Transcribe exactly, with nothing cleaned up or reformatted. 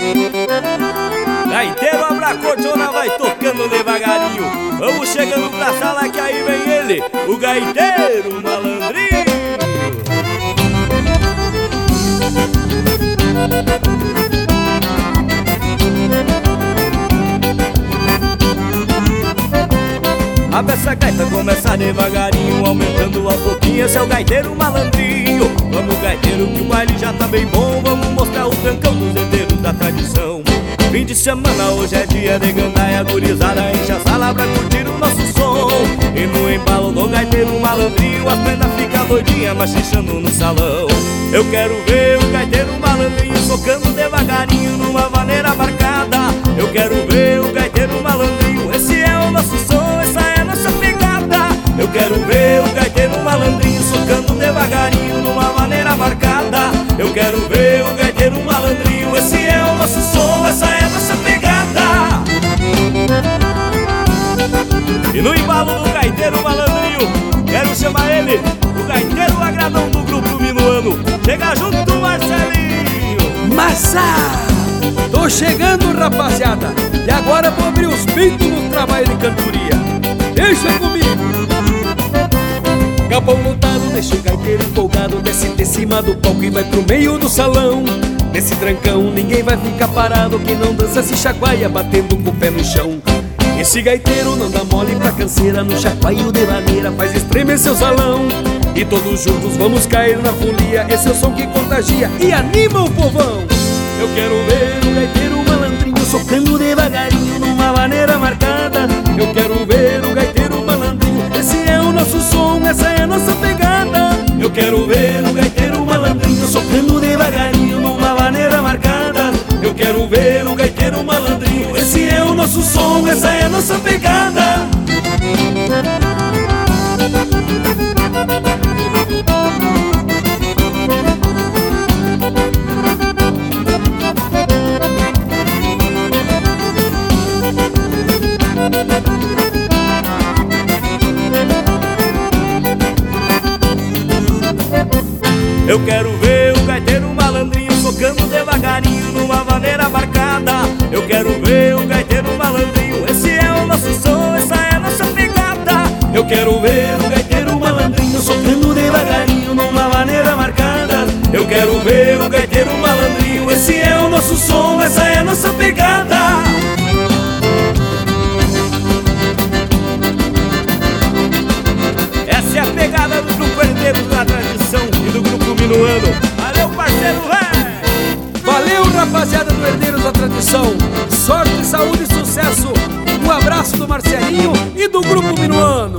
Gaiteiro abra a cordiona, vai tocando devagarinho. Vamos chegando pra sala que aí vem ele, o gaiteiro malandrinho. Abre essa gaita, começa devagarinho, aumentando aos pouquinhos. Esse é o gaiteiro malandrinho. Vamos, gaiteiro, que o baile já tá bem bom. Vamos mostrar o trancão dos herdeiros da tradição. Fim de semana, hoje é dia de gandaia, gurizada enche a sala pra curtir o nosso som. E no embalo do gaiteiro malandrinho, as pernas ficam doidinhas, machichando no salão. Eu quero ver o gaiteiro malandrinho tocando devagarinho numa maneira marcada. Eu quero ver o gaiteiro malandrinho, esse é o nosso som, essa é a nossa pegada. Eu quero ver o gaiteiro malandrinho tocando devagarinho numa maneira marcada. Eu quero ver o gaiteiro malandrinho, esse é o nosso som, essa é a nossa pegada. E no embalo do gaiteiro malandrinho, quero chamar ele, o gaiteiro agradão do grupo minuano. Chega junto, Marcelinho. Massa! Tô chegando, rapaziada, e agora vou abrir os pintos no trabalho de cantoria. Deixa comigo. Capão montado, deixa o gaiteiro empolgado, desce de cima do palco e vai pro meio do salão. Nesse trancão ninguém vai ficar parado, quem não dança se chacoalha batendo com o pé no chão. Esse gaiteiro não dá mole pra canseira, no chacoalho de maneira faz estremecer o salão. E todos juntos vamos cair na folia, esse é o som que contagia e anima o povão. Eu quero ver o gaiteiro malandrinho socando devagarinho numa maneira marcada. Eu quero ver o gaiteiro malandrinho, esse é o nosso som, essa é a nossa pegada. Eu quero ver o gaiteiro malandrinho socando devagarinho numa maneira marcada. Eu quero ver o gaiteiro malandrinho, esse é o nosso som, essa é a nossa pegada. Eu quero ver o gaiteiro malandrinho tocando devagarinho numa maneira marcada. Eu quero ver o gaiteiro malandrinho, esse é o nosso som, essa é a nossa pegada. Eu quero ver o gaiteiro malandrinho tocando devagarinho numa maneira marcada. Eu quero ver o gaiteiro malandrinho, esse é o nosso som, essa é a nossa pegada. Essa é a pegada do grupo Herdeiros da Tradição e do grupo Minuano. Valeu, parceiro, véi! Valeu, rapaziada do Herdeiros da Tradição. Sorte, saúde e sucesso. Um abraço do Marcelinho e do grupo Minuano.